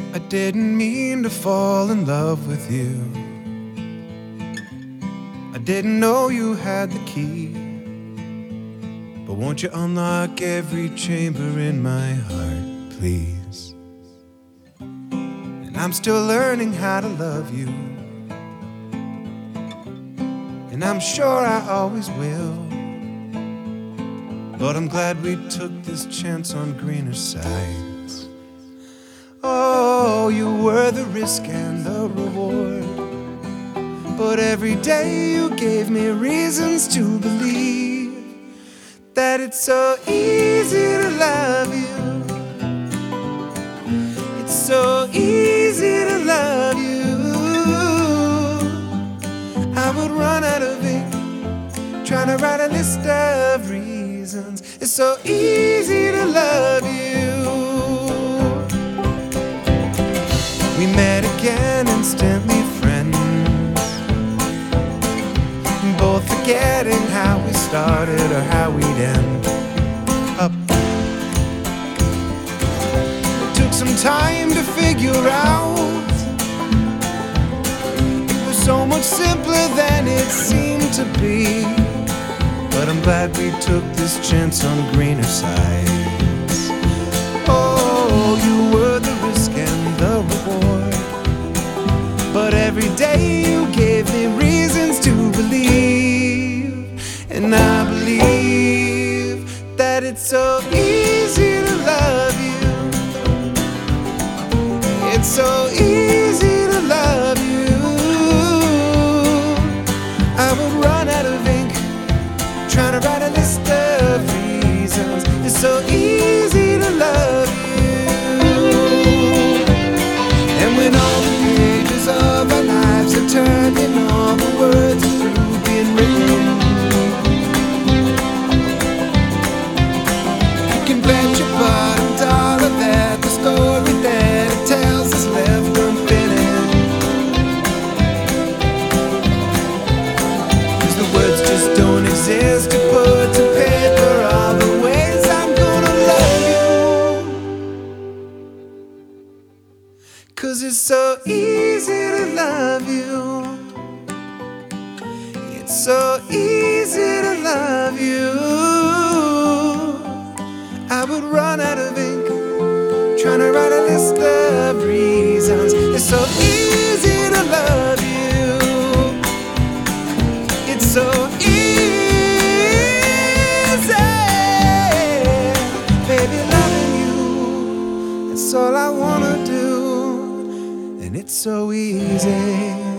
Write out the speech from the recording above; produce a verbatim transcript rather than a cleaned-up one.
I didn't mean to fall in love with you. I didn't know you had the key. But won't you unlock every chamber in my heart, please? And I'm still learning how to love you, and I'm sure I always will. But I'm glad we took this chance on greener sides. Oh, you were the risk and the reward, but every day you gave me reasons to believe that it's so easy to love you. It's so easy to love you. I would run out of ink trying to write a list of reasons. It's so easy to love you. We met again, instantly friends, both forgetting how we started or how we'd end up. It took some time to figure out. It was so much simpler than it seemed to be. But I'm glad we took this chance on greener sides. Oh, you were the risk and the reward, but every day you gave me reasons to believe. And I believe that it's so easy to love you. It's so easy to love you. I would run out of ink trying to write a list of reasons. It's so easy to love you. And when all the pages of our lives are turned and all the words are through being written, you can bet your bottom dollar that the story that it tells is left unfinished. 'Cause the words just don't exist to put to paper all the ways I'm gonna love you. 'Cause it's so easy to love you. It's so easy to love you. I would run out of ink trying to write a list of reasons. It's so easy to love you. It's so easy, baby, loving you. It's all I wanna do, and it's so easy.